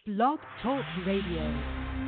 Blog Talk Radio.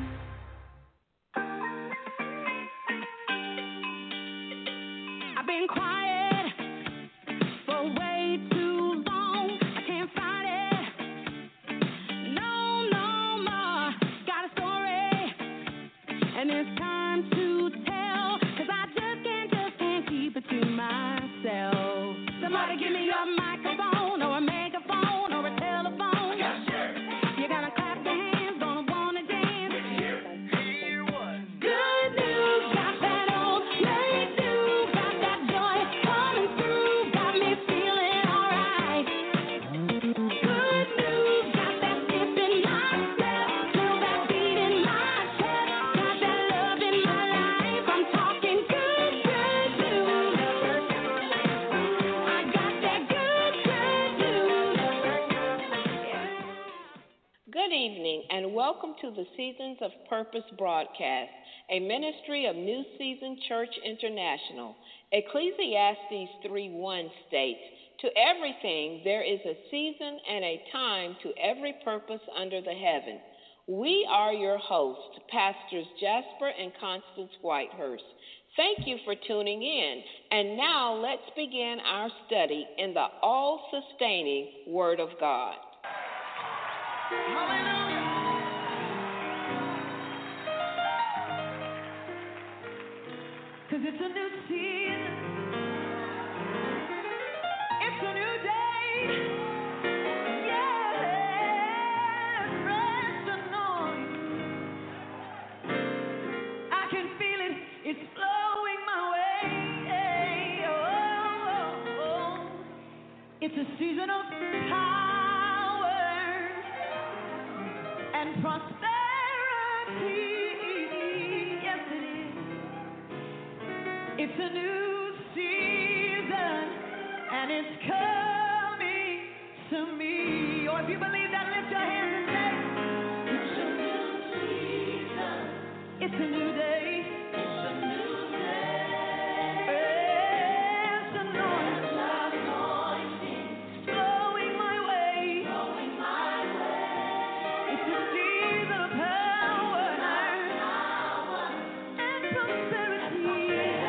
I've been quiet for way too long. I can't fight it. No more. Got a story, and it's time to tell. 'Cause I just can't keep it to myself. Somebody give me a microphone or a megaphone or a telephone. Yes, sir. You gotta clap your hands, gonna wanna dance. Hear what? Good news, got that old late news, got that joy coming through, got me feeling alright. Good news, got that skip in my step, feel that beat in my chest, got that love in my life. I'm talking good news. I got that good news. Good evening, and welcome to the Seasons of Purpose broadcast, a ministry of New Season Church International. Ecclesiastes 3:1 states, "To everything there is a season and a time to every purpose under the heaven." We are your hosts, Pastors Jasper and Constance Whitehurst. Thank you for tuning in. And now let's begin our study in the all-sustaining Word of God. Cause it's a new season, it's a new day, yeah, fresh anointing, I can feel it, it's flowing my way, oh. It's a season of power and prosperity, yes it is. It's a new season, and it's coming to me. Or if you believe that, lift your hands and say, it's a new season. It's a new day. It's a new day. It's anointing. Flowing my way. Flowing my way. It's a season of power and prosperity.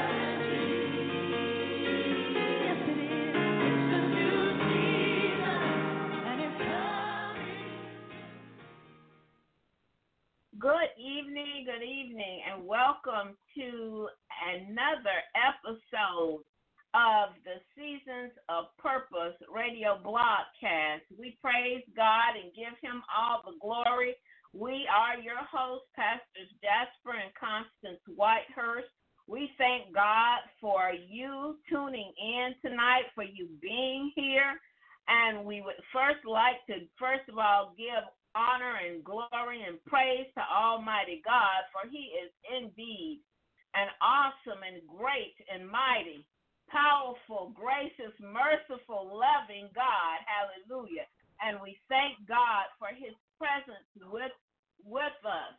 Good evening, and welcome to another episode of the Seasons of Purpose radio broadcast. We praise God and give Him all the glory. We are your hosts, Pastors Jasper and Constance Whitehurst. We thank God for you tuning in tonight, for you being here. And we would first like to, first of all, give honor and glory and praise to Almighty God, for He is indeed an awesome and great and mighty, powerful, gracious, merciful, loving God. Hallelujah. And we thank God for His presence with us.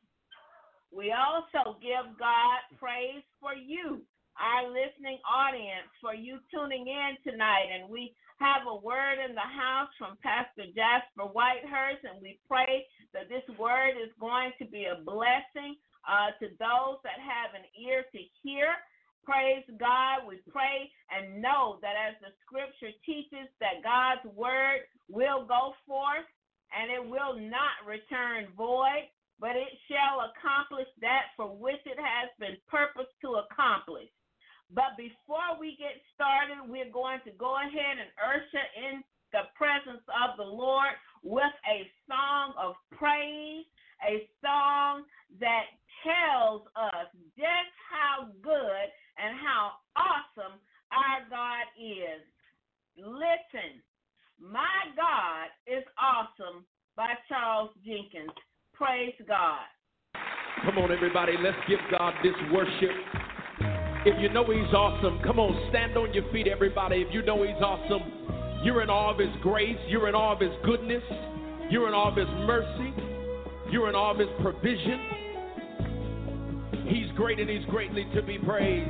We also give God praise for you, our listening audience, for you tuning in tonight. And we have a word in the house from Pastor Jasper Whitehurst, and we pray that this word is going to be a blessing to those that have an ear to hear. Praise God. We pray and know that as the scripture teaches, that God's word will go forth and it will not return void, but it shall accomplish that for which it has been purposed to accomplish. But before we get started, we're going to go ahead and usher in the presence of the Lord with a song of praise, a song that tells us just how good and how awesome our God is. Listen, My God is Awesome by Charles Jenkins. Praise God. Come on, everybody, let's give God this worship. If you know He's awesome, come on, stand on your feet, everybody. If you know He's awesome, you're in awe of His grace, you're in awe of His goodness, you're in awe of His mercy, you're in awe of His provision. He's great and He's greatly to be praised.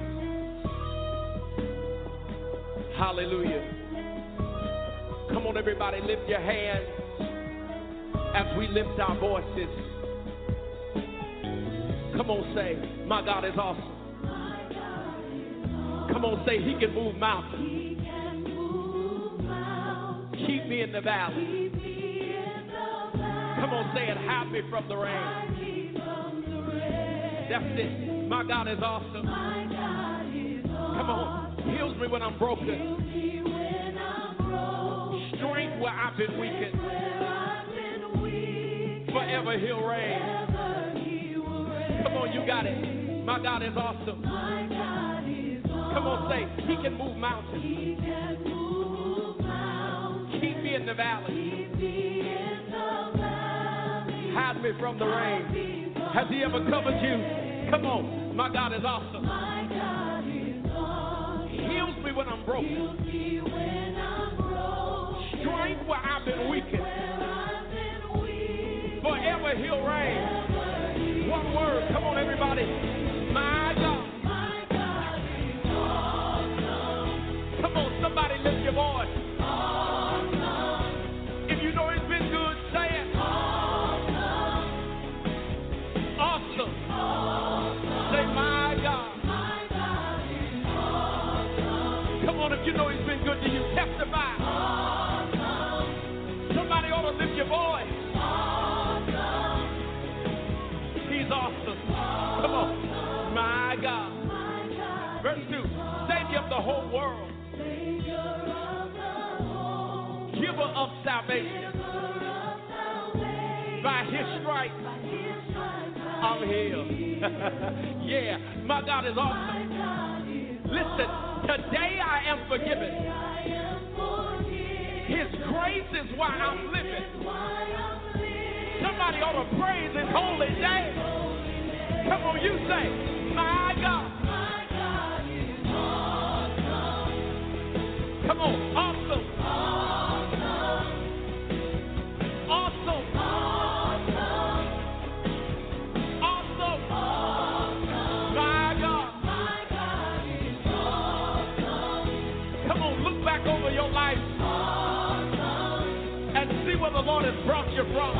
Hallelujah. Come on, everybody, lift your hands as we lift our voices. Come on, say, my God is awesome. Come on, say, he can move mountains. Keep me in the valley. Come on, say it, hide me from the rain. That's it. My God is awesome. Come on, heals me when I'm broken. Strength where I've been weakened. Forever he'll reign. Come on, you got it. My God is awesome. Come on, say, he can move mountains. Keep me in the valley. Hide me from the rain. Has he ever covered you? Come on, my God is awesome. Heals me when I'm broken. Strength where I've been weakened. Forever he'll reign. One word, come on everybody. My God. Come on, somebody lift your voice. If you know he's been good, say it. Awesome. Say, my God. Come on, if you know he's been good to you, testify. Somebody ought to lift your voice. He's awesome. Come on. My God. Verse 2. Savior of the whole world. Giver of salvation. By his stripes, I'm healed. Yeah, my God is awesome. Listen, today I am forgiven. His grace is why I'm living. Somebody ought to praise his holy name. Come on, you say, my God. Come on, awesome. Awesome. Awesome. My God. Come on, look back over your life and see where the Lord has brought you from.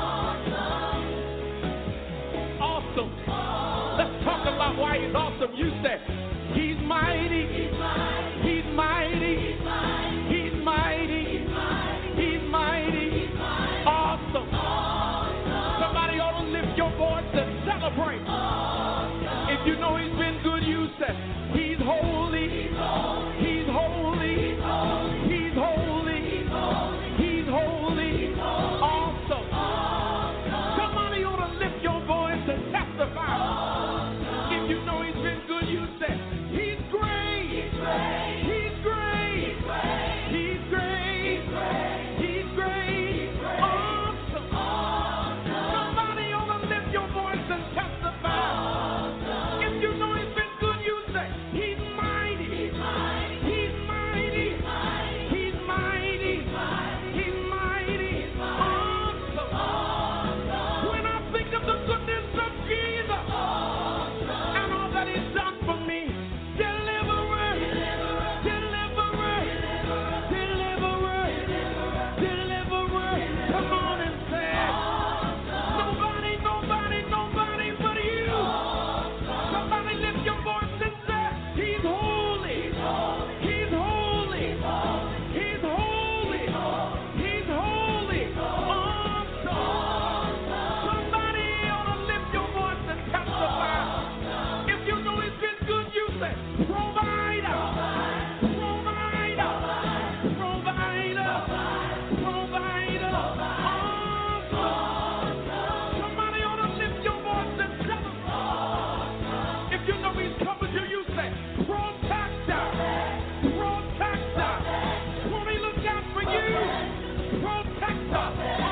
Awesome. Let's talk about why he's awesome. You say, he's mighty. He's mighty. He's mighty. He's mighty. Awesome. Somebody ought to lift your voice and celebrate. If you know he's been good, you say, he's holy. He's holy. He's holy. He's holy. Awesome. Somebody ought to lift your voice and testify. If you know he's been good, you say, he's great. He's great. He's great. He's great. He's great. Awesome. Somebody ought to lift your voice and testify. If you know he's been good, you say, he's mighty. He's mighty. He's mighty. He's mighty. Awesome. When I think of the goodness of Jesus and all that he's done for me, deliverer, deliverer, deliverer, deliverer. Come on and say it. Nobody, nobody, nobody but you. Somebody lift your voice and say, he's holy. He's holy. He's holy. He's holy. Awesome. Somebody ought to lift your voice and testify. If you know he's been good, you say, provider. Provider. Provider. Provider. Awesome. Somebody ought to lift your voice and celebrate. If you know he's covered you, you say, protector. Protector. Won't he look out for you? Protector.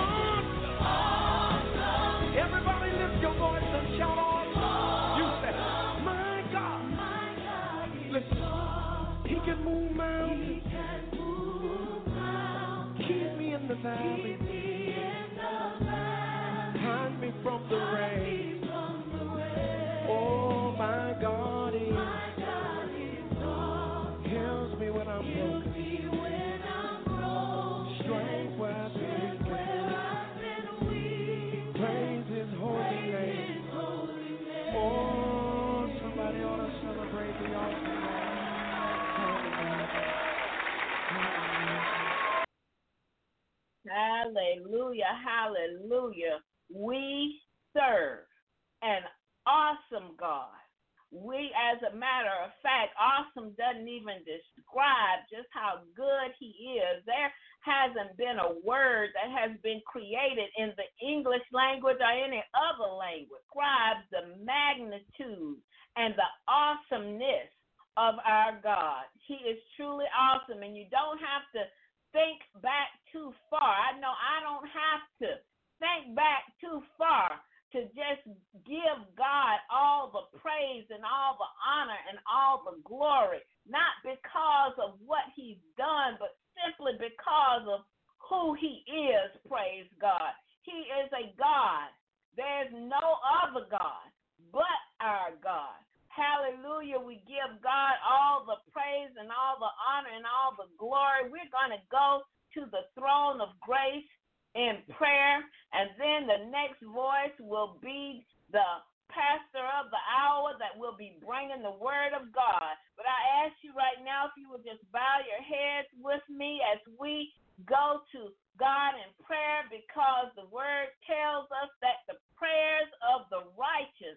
Awesome. Everybody lift your voice and shout on. You say, my God. Listen, he can move mountains. Keep me in the valley. Hide me from the rain. Oh, my God, he heals me when I'm broken. Strength where I've been weak. hallelujah. We serve an awesome God. We, as a matter of fact, awesome doesn't even describe just how good he is. There hasn't been a word that has been created in the English language or any other language describes the magnitude and the awesomeness of our God. He is truly awesome, and you don't have to think back too far. I know I don't have to think back too far to just give God all the praise and all the honor and all the glory, not because of what he's done, but simply because of who he is, praise God. He is a God. There's no other God but our God. Hallelujah. We give God all the praise and all the honor and all the glory. We're going to go to the throne of grace in prayer, and then the next voice will be the pastor of the hour that will be bringing the word of God. But I ask you right now if you will just bow your heads with me as we go to God in prayer, because the word tells us that the prayers of the righteous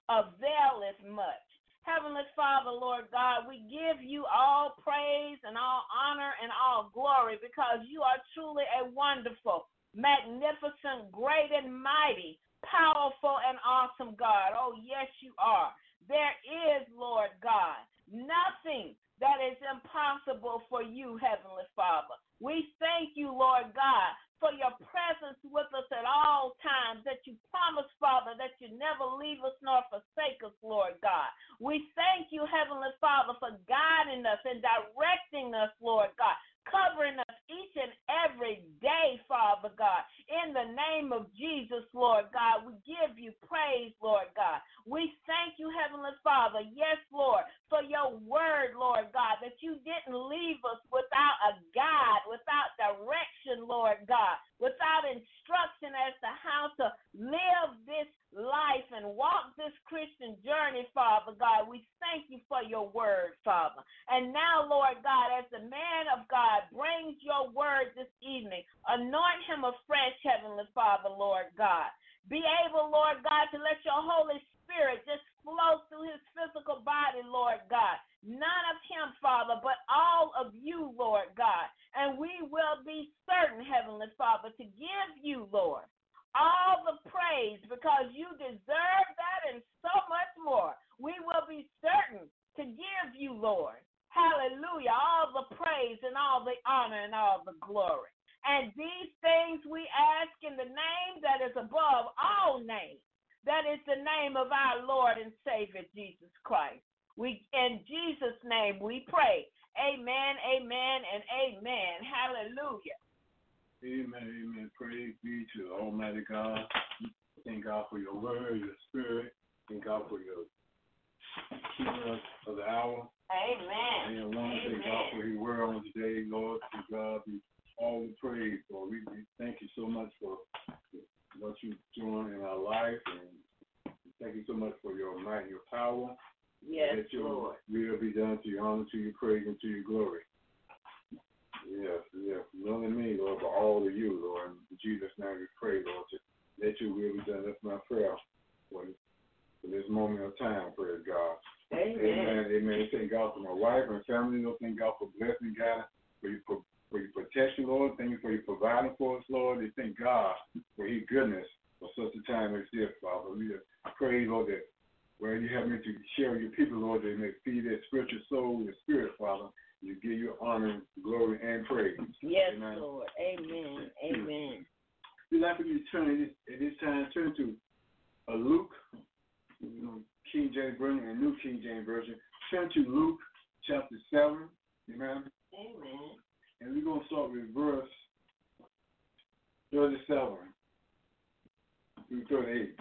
availeth much. Heavenly Father, Lord God, we give you all praise and all honor and all glory, because you are truly a wonderful, magnificent, great and mighty, powerful and awesome God. Oh, yes, you are. There is, Lord God, nothing that is impossible for you, Heavenly Father. We thank you, Lord God, for your presence with us at all times, that you promise, Father, that you never leave us nor forsake us, Lord God. We thank you, Heavenly Father, for guiding us and directing us, Lord God, covering us each and every day, Father God. In the name of Jesus, Lord God, we give you praise, Lord God. We thank you, Heavenly Father, yes, Lord, for your word, Lord God, that you didn't leave us without a guide, without direction, Lord God, without instruction as to how to live this life and walk this Christian journey, Father God. We thank you for your word, Father. And now, Lord God, as the man of God brings your word this evening, anoint him afresh, Heavenly Father, Lord God. Be able, Lord God, to let your Holy Spirit just flow through his physical body, Lord God. None of him, Father, but all of you, Lord God. And we will be certain, Heavenly Father, to give you, Lord, all the praise, because you deserve that and so much more. We will be certain to give you, Lord, hallelujah, all the praise and all the honor and all the glory. And these things we ask in the name that is above all names. That is the name of our Lord and Savior, Jesus Christ. In Jesus' name we pray. Amen, amen, and amen. Hallelujah. Amen, amen. Praise be to Almighty God. Thank God for your word, your spirit. Thank God for your keeping us of the hour. Amen. And I want to thank God for your word on today, Lord. To God be all the praise, Lord. We thank you so much for what you're doing in our life, and thank you so much for your might and your power. Yes, that your Lord. will be done to your honor, to your praise, and to your glory. Yes, yes. Not only me, Lord, but all of you, Lord. In Jesus' name we pray, Lord, to let your will be done. That's my prayer for this moment of time, praise God. Amen. Amen, amen. Thank God for my wife and family, Lord. Thank God for blessing, God, for your protection, Lord. Thank you for your providing for us, Lord. And thank God for your goodness for such a time as this, Father. We pray, Lord, that where you have me to share with your people, Lord, they may feed their spiritual soul, their spirit, Father. You give you honor, glory, and praise. Yes, amen. Lord. Amen. Amen. We'd like for you to turn at this time, turn to Luke, King James Version and New King James Version. Turn to Luke chapter 7. Amen. Amen. And we're going to start with verse 37 through 38.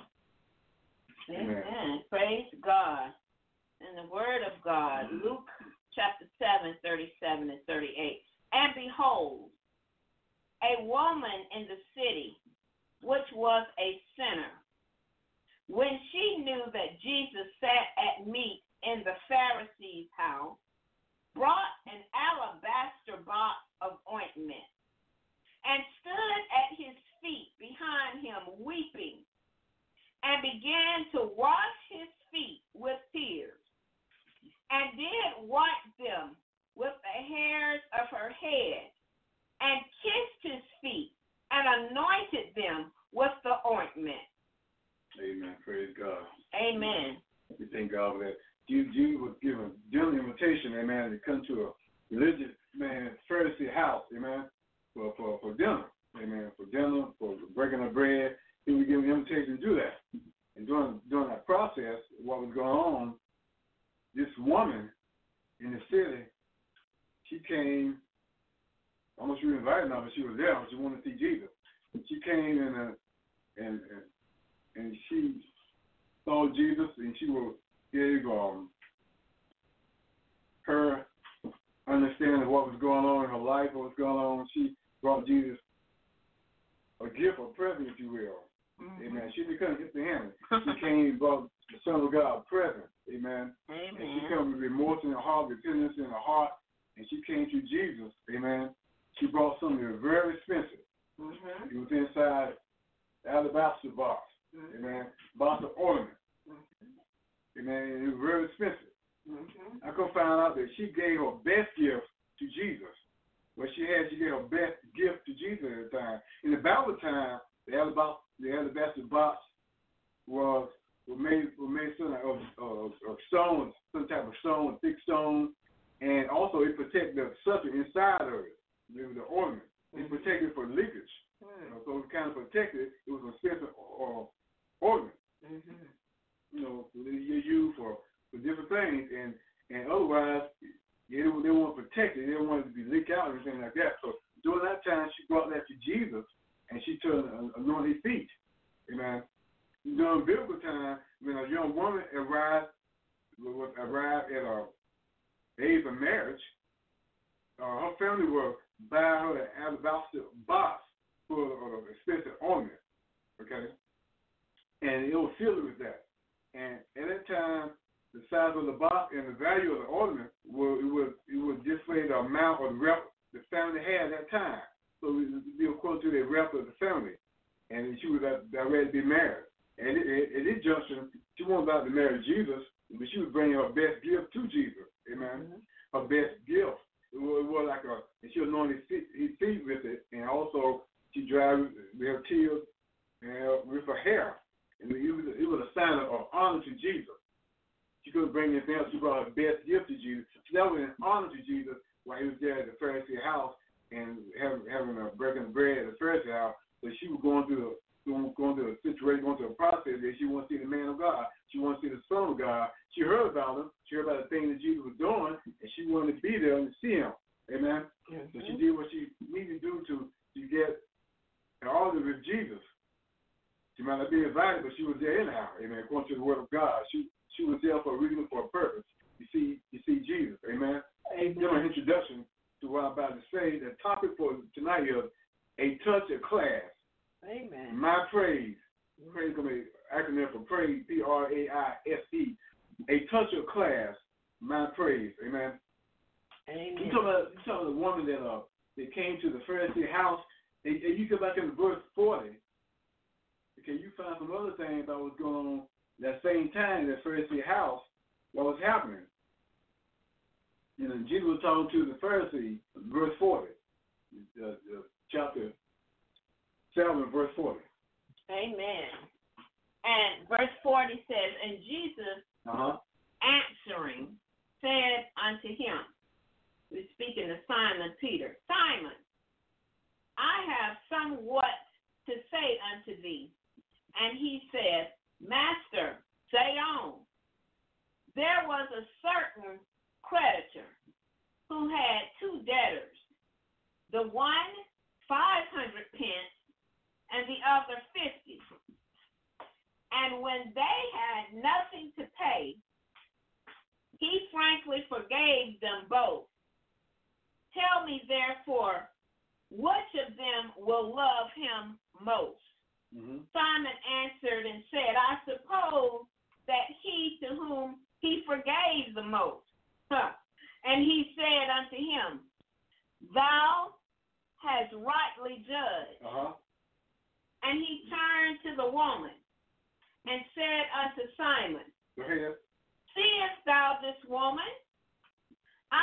Amen. Praise God. In the word of God, Luke chapter 7, 37 and 38. And behold, a woman in the city, which was a sinner, when she knew that Jesus sat at meat in the Pharisee's house, brought an alabaster box of ointment, and stood at his feet behind him, weeping, and began to wash his feet with tears, and did wipe them with the hairs of her head, and kissed his feet, and anointed them with the ointment. Amen. Praise God. Amen. We thank God for that. Jesus was given a general invitation, amen, to come to a religious man, Pharisee house, amen, for dinner, amen, for dinner, for breaking of bread. He was given an invitation to do that. And during that process, what was going on, this woman in the city, she came, almost she was invited now, but she was there, but she wanted to see Jesus. She came and she saw Jesus, and she gave her understanding of what was going on in her life, what was going on. She brought Jesus a gift, a present, if you will. Mm-hmm. Amen. She didn't come just to him. She came and brought the Son of God a present. Amen. Amen. And she came with remorse in her heart, repentance in her heart, and she came to Jesus. Amen. She brought something very expensive. Mm-hmm. It was inside the alabaster box. Mm-hmm. Amen. Box of ornament. Mm-hmm. Amen. It was very expensive. Mm-hmm. I could find out that she gave her best gift to Jesus. What she gave her best gift to Jesus at the time. In the Bible time, the alabaster box was made of stones, some type of stone, thick stone, and also it protected the substance inside of it, the ornament. It protected for leakage. Mm-hmm. So it kind of protected. It was a special ornament. Mm-hmm. You know, they use for different things, and otherwise they want to protect it. They don't want it to be leaked out or anything like that. So during that time, she brought that to Jesus, and she anointed his feet. Amen. During biblical time, when a young woman arrived at a age of marriage, her family will buy her an alabaster box full of expensive ornament. Okay, and it was filled with that. And at that time, the size of the box and the value of the ornament would display the amount of rep the family had at that time. So it would be according to the rep of the family. And she was ready to be married. And at this junction, she wasn't about to marry Jesus, but she was bringing her best gift to Jesus. Amen. Mm-hmm. Her best gift. It was like and she anointed his feet with it, and also she dried with her tears and with her hair. And it was a sign of honor to Jesus. She couldn't bring anything else. She brought her best gift to Jesus. So that was an honor to Jesus while he was there at the Pharisee house and having a breaking bread at the Pharisee house. So she was going through a situation, going through a process that she wanted to see the man of God. She wanted to see the Son of God. She heard about him. She heard about the things that Jesus was doing, and she wanted to be there and see him. Amen. Mm-hmm. So she did what she needed to do to get an order with Jesus. She might not be invited, but she was there anyhow. Amen. According to the word of God, she was there for a reason, for a purpose. You see Jesus. Amen. Amen. Give an introduction to what I'm about to say. The topic for tonight is a touch of class. Amen. My praise. Praise is going to be acronym for praise. Praise. A touch of class. My praise. Amen. Amen. You talk about the woman that came to the Pharisee house. And you go back into verse 40. Okay, you find some other things that was going on that same time in the Pharisee house. What was happening? You know, Jesus was talking to the Pharisee, verse 40, chapter 7, verse 40. Amen. And verse 40 says, and Jesus answering said unto him, we're speaking to Simon Peter, Simon, I have somewhat to say unto thee. And he said, Master, say on. There was a certain creditor who had two debtors, the one 500 pence and the other 50. And when they had nothing to pay, he frankly forgave them both. Tell me, therefore, which of them will love him most? Mm-hmm. Simon answered and said, I suppose that he to whom he forgave the most. And he said unto him, Thou hast rightly judged. woman and said unto Simon, Go ahead. seest thou this woman? I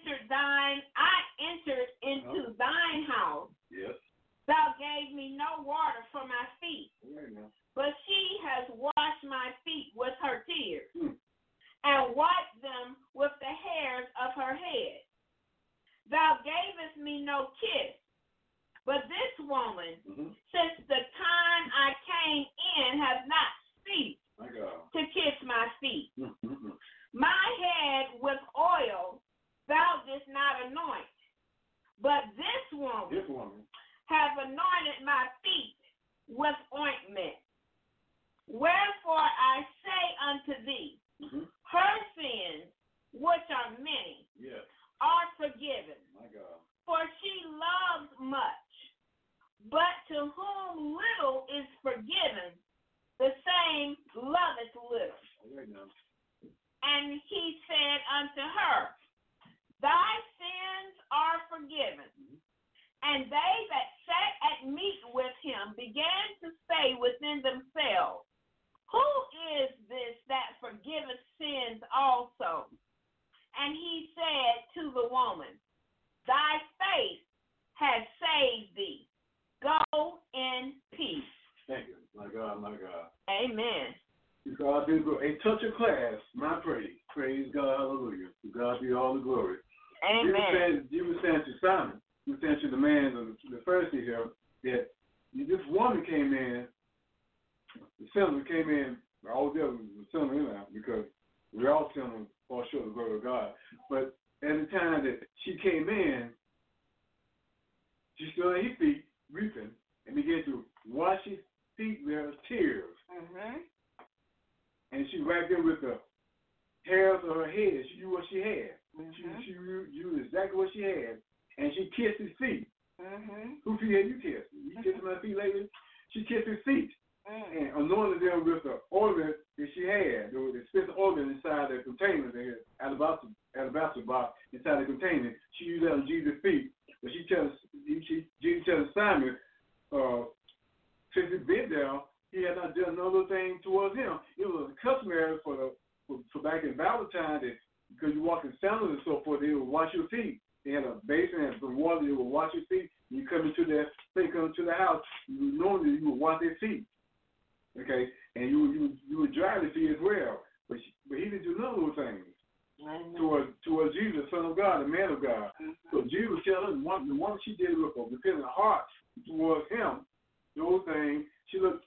entered into thine house. Yes. Thou gave me no water for my feet, but she has washed my feet with her tears and wiped them with the hairs of her head. Thou gavest me no kiss, but this woman, since the time I came in, has not ceased to kiss my feet. My head with oil thou didst not anoint, but this woman have anointed my feet with ointment. Wherefore I say unto thee, her sins, which are many, are forgiven. For she loves much. But to whom little is forgiven, the same loveth little. And he said unto her, thy sins are forgiven. And they that sat at meat with him began to say within themselves, who is this that forgiveth sins also? And he said to the woman, thy faith has saved thee. Go in peace. Thank you. My God, my God. Amen. To God be the glory. A touch of class, my praise. Praise God, hallelujah. To God be all the glory. Amen. You were saying to Simon, you were saying to the man, the Pharisee here, that this woman came in, the sinner came in, all the others were sinner in there, because we're all sinners, fall short of the glory of God. But at the time that she came in, she stood at his feet, weeping, and began to wash his feet with her tears. And she wiped them with the hairs of her head. She knew what she had. She knew exactly what she had. And she kissed his feet. Whose feet have you kissed? You kissed my feet lately? She kissed his feet. And anointed them with the ointment that she had. There was expensive ointment inside the container, the alabaster box inside the container. She used that on Jesus' feet. But Jesus tells Simon, since he'd been there, he had not done another thing towards him. It was customary for back in Valentine that because you walk in sandals and so forth, they would wash your feet. They had a basin and some water. They would wash your feet. And you come into the house. Normally you would wash their feet. Okay, and you would dry the feet as well. But he didn't do none of those things towards Jesus, the Son of God, the man of God. So Jesus tells us the one she did with a repentant heart towards him, those things. She looked.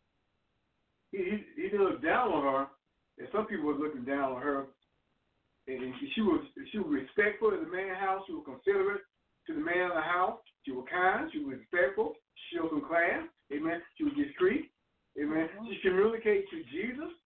He didn't look down on her, and some people were looking down on her. And she was respectful to the man's house. She was considerate to the man of the house. She was kind. She was respectful. She showed some class. Amen. She was discreet. Amen. She communicated to Jesus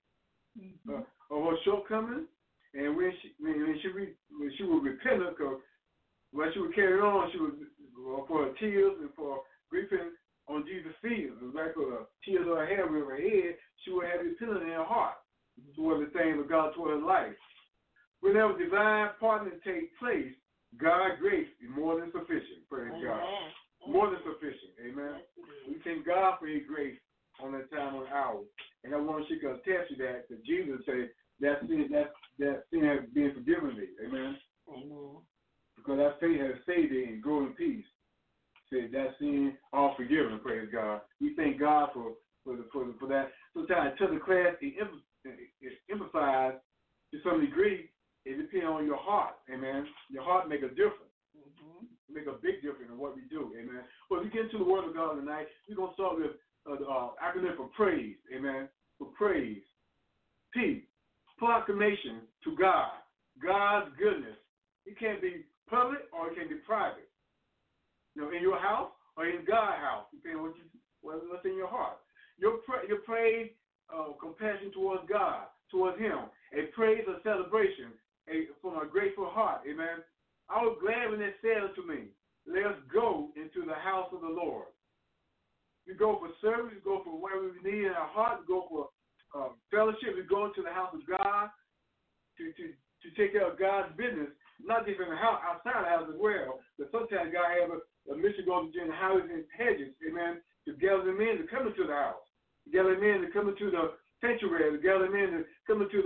of her shortcomings. And when she was repentant, because when she would carry on, she was for her tears and for grieving on Jesus' feet, like for the tears of her hair with her head, she would have repentance in her heart toward the things of God, toward her life. Whenever divine partnering takes place, God's grace is more than sufficient. Praise God. More than sufficient. Amen. We thank God for his grace on that time of hour. And I want she can attest to that Jesus said that sin has been forgiven thee. Amen. Because that faith has saved thee and grow in peace. Said that sin all forgiven, praise God. We thank God for that. Sometimes to the class it emphasized to some degree. It depends on your heart, amen. Your heart make a difference. Make a big difference in what we do, amen. Well, we get into the Word of God tonight. We're going to start with the acronym for praise, amen. For praise. P, proclamation to God. God's goodness. It can be public or it can be private. You know, in your house or in God's house, depending on what's in your heart. Your praise, compassion towards God, towards Him. A praise or celebration from a grateful heart. Amen. I was glad when they said unto me, let us go into the house of the Lord. We go for service, we go for whatever we need in our heart, we go for fellowship, we go into the house of God to take care of God's business, not just in the house, outside the house as well, but sometimes God has a mission going to the houses and hedges, amen, to gather them in to come into the house. gather men to come into the sanctuary, to gather men to come into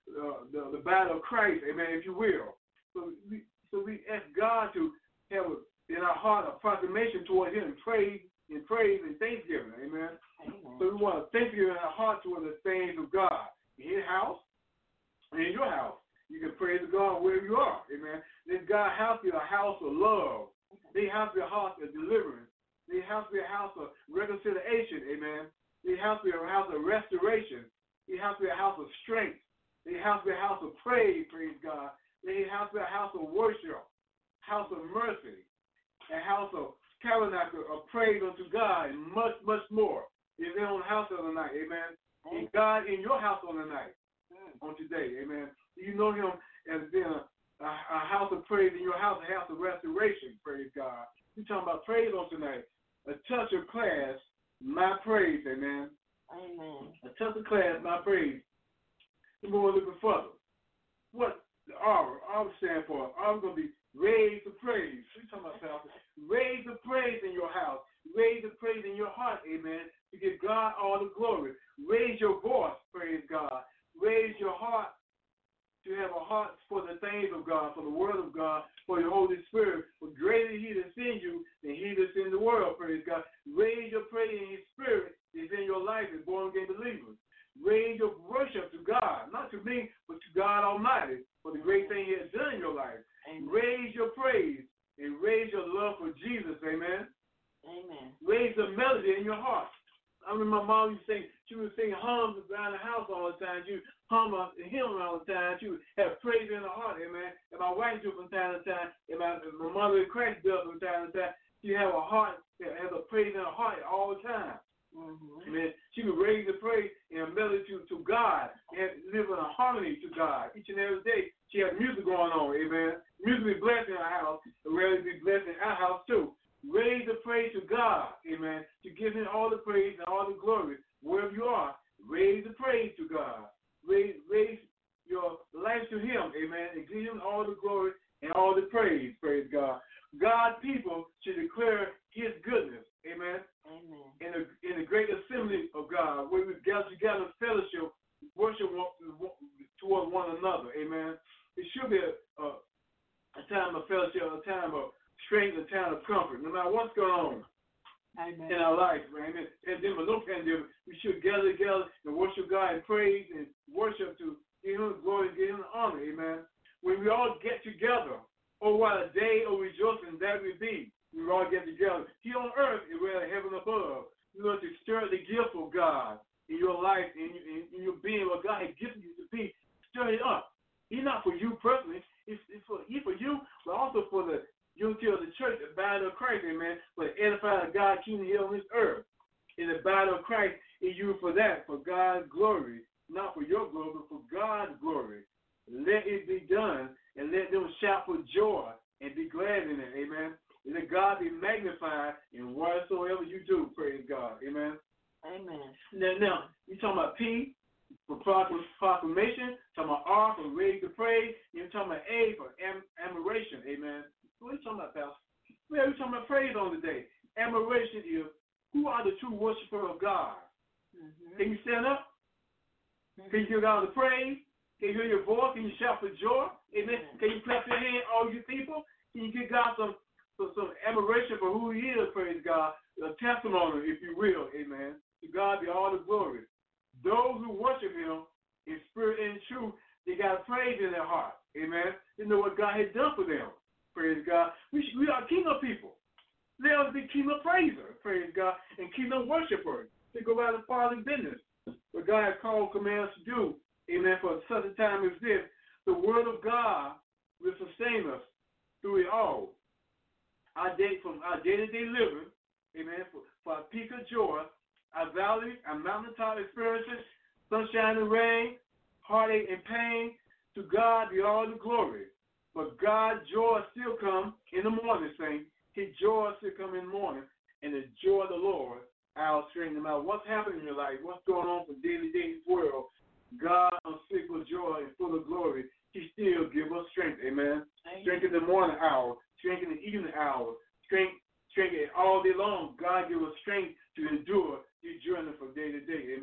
the battle of Christ, amen, if you will. So we ask God to have in our heart a proclamation toward Him, praise and thanksgiving, amen. So we want to thank you in our heart toward the things of God. In His house, and in your house. You can praise God wherever you are, amen. Let God house be a house of love. Let house be a house of deliverance. Let house be a house of reconciliation, amen. Let house be a house of restoration. Let house be a house of strength. Let house be a house of praise God. Let house be a house of worship, house of mercy, a house of tabernacle of praise unto God, and much, much more. Is in on the house of the night, amen. And God in your house on the night, on today, amen. You know Him as being a house of praise in your house, a house of restoration, praise God. We're talking about praise on tonight. A touch of class, my praise, amen. Amen. A touch of class, my praise. We're going to look further. What the R stands for? R is going to be raise the praise. We're talking about Pastor. Raise the praise in your house. Raise the praise in your heart, amen, to give God all the glory. Raise your voice, praise God. Raise your heart to have a heart for the things of God, for the word of God, for your Holy Spirit. For greater He that's in you than he that's in the world, praise God. Raise your praise in His Spirit is in your life as born-again believers. Raise your worship to God, not to me, but to God Almighty, for the great thing He has done in your life. Amen. Raise your praise and raise your love for Jesus, amen. Amen. Raise the melody in your heart. I remember my mom used to sing, she would sing hymns around the house all the time. She would hum a hymn all the time. She would have praise in her heart, amen. And my wife do from time to time, and my mother in Christ does from time to time. She have a heart that has a praise in her heart all the time. Mm-hmm. Amen. She would raise the praise and a melody to God and live in a harmony to God. Each and every day, she had music going on, amen. Music be blessed in our house, and really be blessed in our house too. Raise the praise to God, amen, to give Him all the praise and all the glory. Wherever you are, raise the praise to God. Raise your life to Him, amen, and give Him all the glory and all the praise God. God's people should declare His goodness, amen, in the great assembly of God, where we gather together, fellowship, worship toward one another, amen. It should be a time of fellowship, a time of strength, a time of comfort, no matter what's going on in our life, amen. Pandemic, no pandemic, we should gather together and worship God and praise and worship to give Him glory and give Him honor, amen. When we all get together, oh, what a day of rejoicing that will be. We all get together. Here on earth, we're in heaven above. We want to stir the gift of God in your life, in your being, what God has given you to be. Stir it up. It's not for you personally. It's for you, but also for the unity of the church, the body of Christ, amen, for the edifying of God's kingdom here on this earth. In the body of Christ, is you for that, for God's glory, not for your glory, but for God's glory. Let it be done, and let them shout for joy and be glad in it, amen. And let God be magnified in whatsoever you do, praise God, amen. Amen. Now you're talking about P for proclamation, talking about R for raise the praise, you're talking about A for admiration, amen. What are you talking about, Pastor? Well, we're talking about praise on the day. Admiration is who are the true worshipers of God. Mm-hmm. Can you stand up? Mm-hmm. Can you give God the praise? Can you hear your voice? Can you shout for joy? Amen. Mm-hmm. Can you clap your hand, all you people? Can you give God some admiration for who He is, praise God? A testimony, if you will, amen. To God be all the glory. Those who worship Him in spirit and truth, they got praise in their heart, amen. They know what God has done for them. Praise God. We are kingdom people. Let us be kingdom praisers, praise God, and kingdom worshipers. To go out and follow business. What God has called commands to do, amen, for such a time as this. The word of God will sustain us through it all. From our day-to-day living, amen, for our peak of joy, our valleys, our mountaintop experiences, sunshine and rain, heartache and pain, to God be all the glory. But God's joy still comes in the morning, saints. His joy still comes in the morning, and the joy of the Lord, our strength. No matter what's happening in your life, what's going on from day to day in this world, God, unspeakable joy and full of glory, He still gives us strength, amen. Strength in the morning hour, strength in the evening hour, strength all day long. God gives us strength to endure this journey from day to day,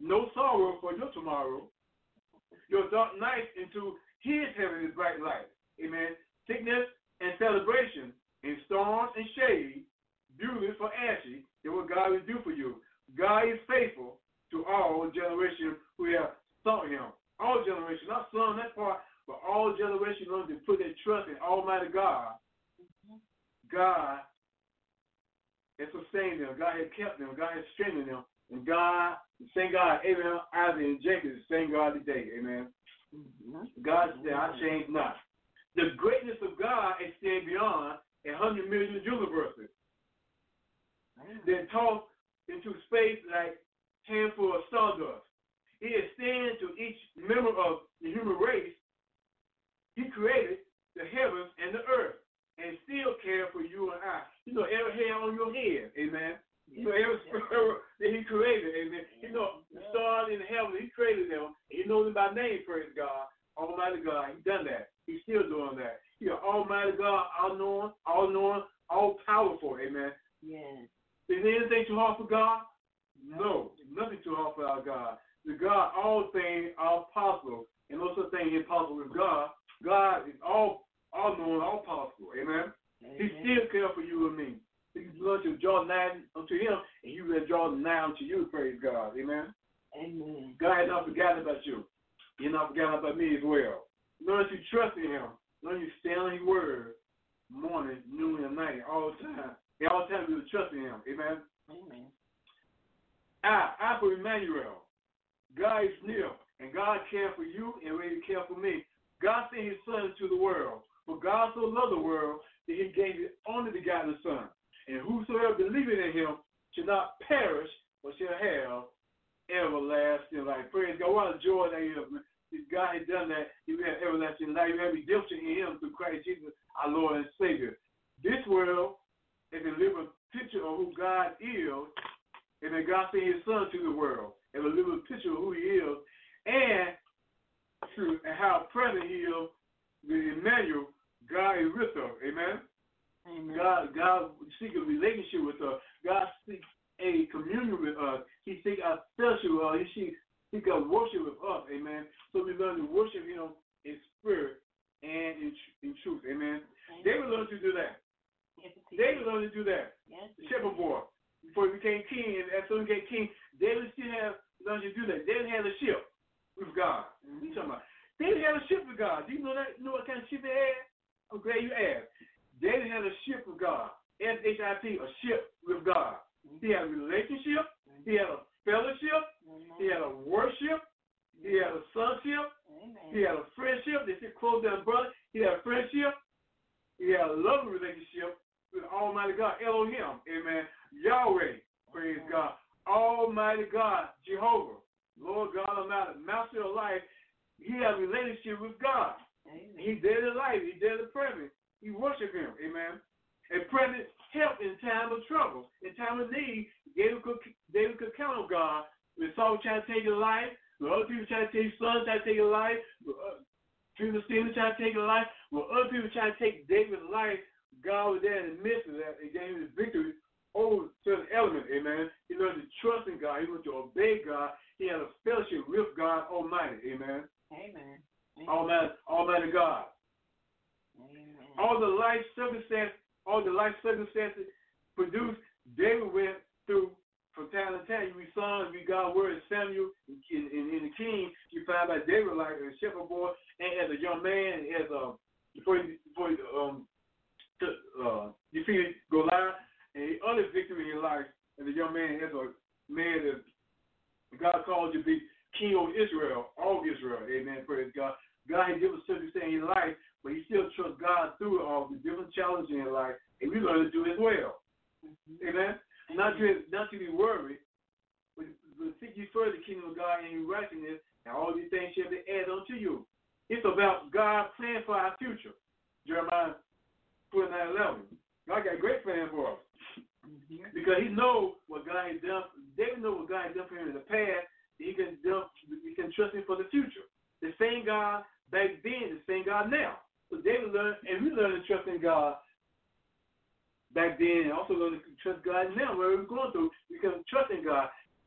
no sorrow for your tomorrow, your dark night into his heavenly bright light. Amen. Sickness and celebration, in storms and shade, beauty for ashes, is what God will do for you. God is faithful to all generations who have sought him. All generations, not some, that part, but all generations want to put their trust in Almighty God. God has sustained them. God has kept them. God has strengthened them. And God, the same God, Abraham, Isaac, and Jacob, is the same God today. Amen. God said, I change not. The greatness of God extends beyond 100 million universes. Then tossed into space like a handful of stardust. He extends to each member of the human race. He created the heavens and the earth and still cares for you and I. You know, every hair on your head, amen. You know, every sparrow that he created, amen. You know, the stars in the heaven, he created them. He knows them by name, praise God. Almighty God, he's done that. He's still doing that. He's Almighty God, all-knowing, all-powerful, amen. Yes. Is there anything too hard for God? No, nothing too hard for our God. The God, all things are possible, and no such thing impossible with God. God is all-knowing, all-possible, amen. He still cares for you and me. He wants to draw nigh unto him, and he will draw nigh unto you, praise God, amen. Amen. God has not forgotten about you. He has not forgotten about me as well. Learn to trust in him. Learn to stand on his word, morning, noon, and night, all the time. And all the time we will trust in him, amen. Amen. I for Emmanuel. God is near, and God cares for you and ready to care for me. God sent his son into the world. For God so loved the world that he gave his only begotten son. And whosoever believeth in him shall not perish, but shall have everlasting life. Praise God. What a joy that is. If God has done that, you have everlasting life. You have redemption in him through Christ Jesus, our Lord and Savior. This world is a living picture of who God is, and then God sent his son to the world. And a living picture of who he is, and how present he is with Emmanuel. God is with us. Amen. Amen. God seeks a relationship with us. God seeks a communion with us. He seeks a fellowship with us. He seeks a worship with us. Amen. So we learn to worship him in spirit and in truth. Amen. David learned to do that. David learned to do that. Yes, The shepherd boy. Before he became king, and as soon as he became king, David still learned to do that. David had a ship with God. What are you talking about? David had a ship with God. Do you know that? You know what kind of ship he had? I'm glad you asked. David had a ship with God. S-H-I-P, a ship with God. He had a relationship. He had a fellowship. He had a worship. He had a sonship. He had a friendship. They said close down brother. He had a friendship. He had a loving relationship with Almighty God, Elohim. Amen. Yahweh, praise God. Almighty God, Jehovah, Lord God Almighty, Master of life. He had a relationship with God. Amen. He did it life. He did it present. He worshiped him. Amen. And present help in time of trouble. In time of need, David could count on God. When Saul trying to take his life, when other people trying to take his son, trying to take his life, when Philistines trying to take his life, when other people trying to take David's life, God was there in the midst of that and gave him the victory over certain element. Amen. He learned to trust in God. He learned to obey God. He had a fellowship with God Almighty. Amen. Amen. Almighty God. Amen. All the life circumstances produced, David went through from time to time. We saw and we got word in Samuel in the King. You find out David like a shepherd boy and as a young man, as before defeated Goliath, and he other victory in life as a young man, as a man that God called you to be king over Israel, all of Israel. Amen. Praise God. God had given circumstances in life, but he still trusts God through all the different challenges in life, and we learn to do as well. Amen. Not to be worried, but seek ye first the kingdom of God and his righteousness, and all these things shall be added unto you. It's about God's plan for our future. Jeremiah 29:11. God got a great plan for us. Because he knows what God has done. David knows what God has done for him in the past. He can trust him for the future. The same God back then, the same God now. So David learned, and we learn to trust in God back then, and also learn to trust God now. Where we're going through, we can trust in God.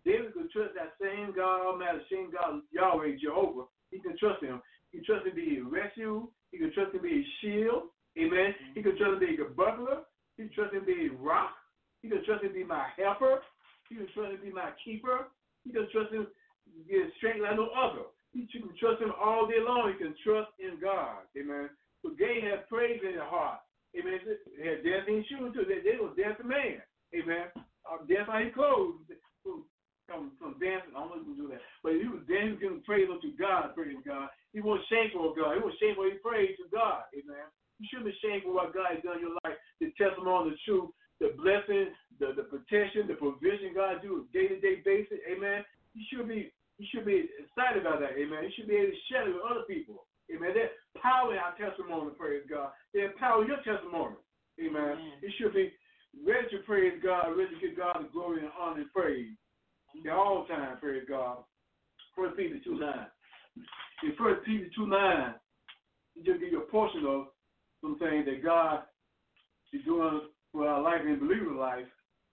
David could trust that same God Almighty, same God Yahweh, Jehovah. He can trust him. He can trust him to be his refuge. He can trust him to be his shield. Amen. He can trust him to be a buckler. He can trust him to be a rock. He can trust him to be my helper. He can trust him to be my keeper. He can trust him to get strength like no other. You can trust him all day long. You can trust in God. Amen. So Gay had praise in their heart. Amen. They had dancing shoes too. They was dancing man. Amen. That's how he clothes. From dancing, I don't know if he can do that. But he was dancing, giving praise unto God, praise God. He wasn't shameful of God. He wasn't shameful. He praised to God. Amen. You shouldn't be shameful of what God has done in your life. The testimony, the truth, the blessing, the protection, the provision God do on a day-to-day basis. Amen. You should be excited about that. Amen. You should be able to share it with other people. Amen. There's power in our testimony, praise God. There's power in your testimony. Amen. You should be ready to praise God, ready to give God the glory and honor and praise. At all time, praise God. 1 Peter 2:9. In 1 Peter 2:9, you just give you a portion of some things that God is doing for our life and believer life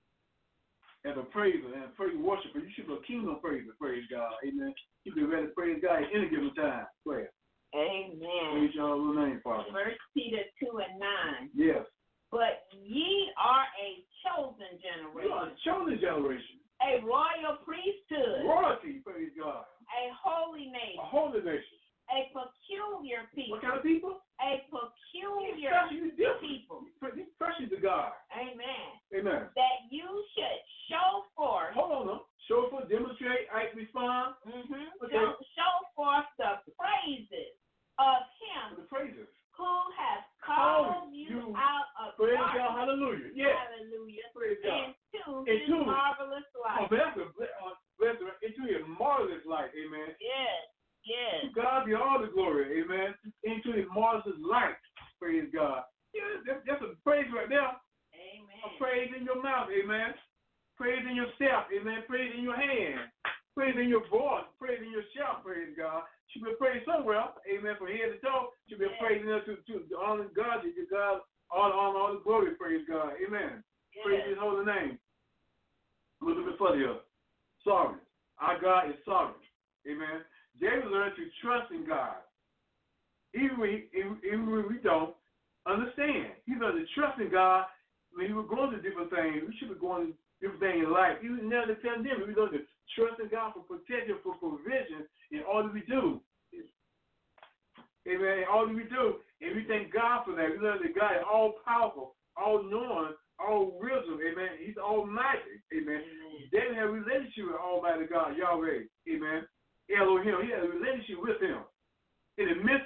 as a praiser and a praise worshiper. You should be a kingdom praiser, praise God. Amen. You be ready to praise God at any given time. Go ahead. Amen. Praise your holy name, Father. 1 Peter 2:9. Yes. But ye are a chosen generation. You are a chosen generation. A royal priesthood. Royalty, praise God. A holy nation. A holy nation. A peculiar people. What kind of people? A peculiar people. He's precious to God. Amen. Amen. That you should show forth. Hold on, no. Show forth, demonstrate, act, respond. Okay. Show forth the praises of him The praises. who has called you out of praise darkness. God, hallelujah. Yes. Hallelujah. Praise God. Into his marvelous light. That's a blessing. Into his marvelous light. Amen. Yes. Yes. To God be all the glory. Amen. Into his marvelous light. Praise God. Yeah, that's a praise right there. Amen. A praise in your mouth. Amen. Praise in your step. Amen. Praise in your hand. Praise in your voice. Praise in your shout. Praise God. Should be praised somewhere. Amen. From head to toe. Should be praising to honor God. To give God all the glory. Praise God. Amen. Yes. Praise his holy name. A little bit further here. Sovereign. Our God is sovereign. Amen. David learned to trust in God. Even when we don't understand. He learned to trust in God when he was going through different things. We should be going through different things in life. Even now the pandemic, we learned to trust in God for protection, for provision in all that we do. Amen. In all that we do. And we thank God for that. We learn that God is all powerful, all knowing, all wisdom. Amen. He's almighty. Amen. David had a relationship with Almighty God, Yahweh. Amen. Elohim. He had a relationship with him. In the midst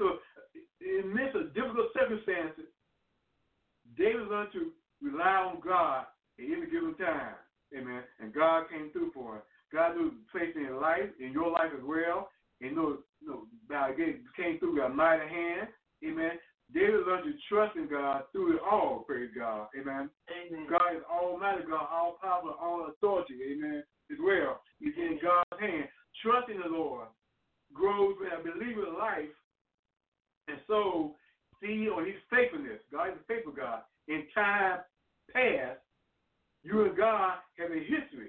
of difficult circumstances, David learned to rely on God at any given time. Amen. And God came through for him. God knew the place in your life, as well. And God came through with a mighty hand. Amen. David learned to trust in God through it all. Praise God. Amen. Amen. God is almighty God, all powerful, all authority. Amen. As well. He's in God's hand. Trust in the Lord grows with a believer's life, and so see on his faithfulness. God is a faithful God. In time past, you and God have a history.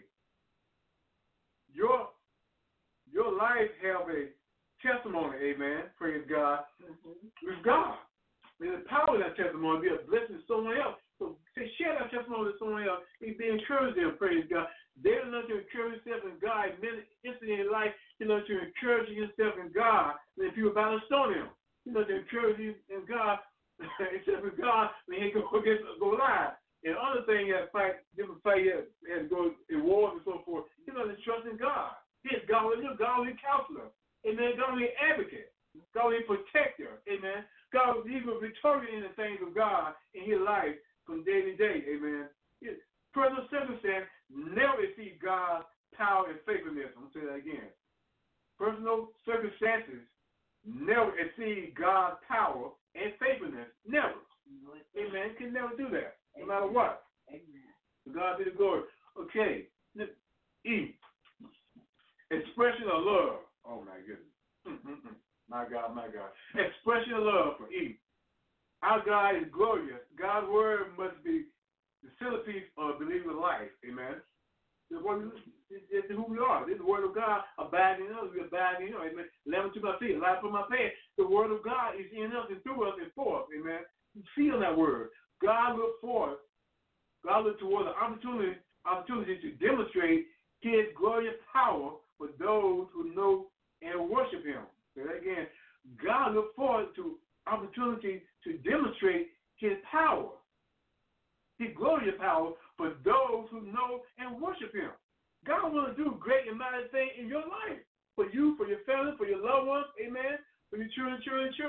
Your life have a testimony, amen, praise God, with God. May the power of that testimony be a blessing to someone else. So share that testimony with someone else. Be encouraged them, praise God. They learn to encourage themselves in God. Many incidents in life, he learned to encourage himself in God. When people about to stone him, he learned to encourage him in God, except in God, when he go live. And other things, he had to fight, different fight, he had to go in wars and so forth. He learned to trust in God. He is godly counselor. Amen. Godly advocate. Godly protector. Amen. God, he was victorious in the things of God in his life from day to day. Amen. Personal circumstance never exceed God's power and faithfulness. I'm going to say that again. Personal circumstances never exceed God's power and faithfulness. Never. Amen. Can never do that, no matter what. Amen. To God be the glory. Okay. E. Expression of love. Oh, my goodness. My God, my God. Expression of love for E. Our God is glorious. God's word must be the centerpiece of a believer's life. Amen. This is who we are. This is the word of God abiding in us. We abide in Him. Amen. Lamp to my feet, light for my path. The word of God is in us and through us and for us. Amen. Feel that word. God look for us. God look towards the opportunity to demonstrate His glorious power for those who know and worship Him. Say that again. God look forward to opportunity to demonstrate His power, His glorious power for those who know and worship Him. God wants to do great and mighty things in your life, for you, for your family, for your loved ones, amen, for your children.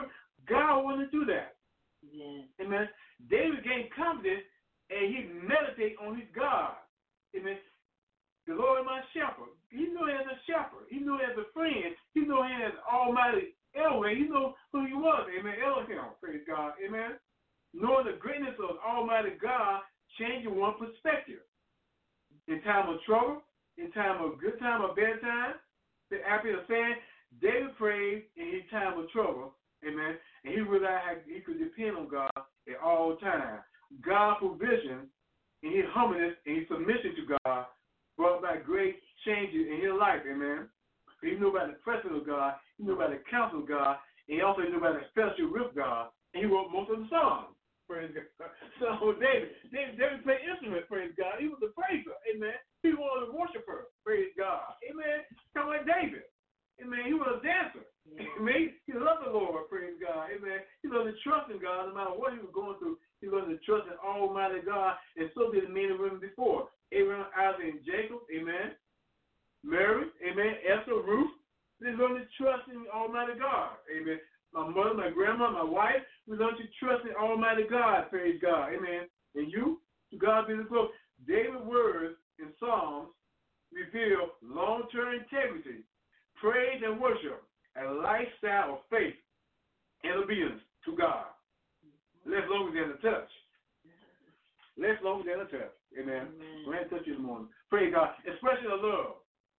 God wants to do that. Yeah. Amen. David gained confidence and he meditated on his God. Amen. The Lord is my shepherd. He knew him as a shepherd. He knew him as a friend. He knew him as Almighty Elway. He knew who he was. Amen. Elohim. Praise God. Amen. Knowing the greatness of Almighty God changes one's perspective. In time of trouble, in time of good time or bad time, the happy or sad, David prayed in his time of trouble. Amen. And he realized how he could depend on God at all times. God's provision and his humbleness and his submission to God brought about great changes in his life. Amen. He knew about the presence of God. He knew about the counsel of God. And he also knew about the fellowship with God. And he wrote most of the songs. Praise God. So David played instruments. Praise God. He was a praiser. Amen. He was a worshiper. Praise God. Amen. Kind of like David. Amen. He was a dancer. Amen. He loved the Lord. Praise God. Amen. He loved to trust in God no matter what he was going through. He loved to trust in Almighty God. And so did men and women before. Abraham, Isaac, and Jacob. Amen. Mary. Amen. Esther, Ruth. They learned to trust in Almighty God. Amen. My mother, my grandma, my wife, we learn to trust in Almighty God. Praise God. Amen. And you, to God be the glory. David's words in Psalms reveal long-term integrity, praise and worship, a lifestyle of faith and obedience to God. Less longer than a touch. Less longer than a touch. Amen. Go ahead and touch you this morning. Praise God. Expression of love.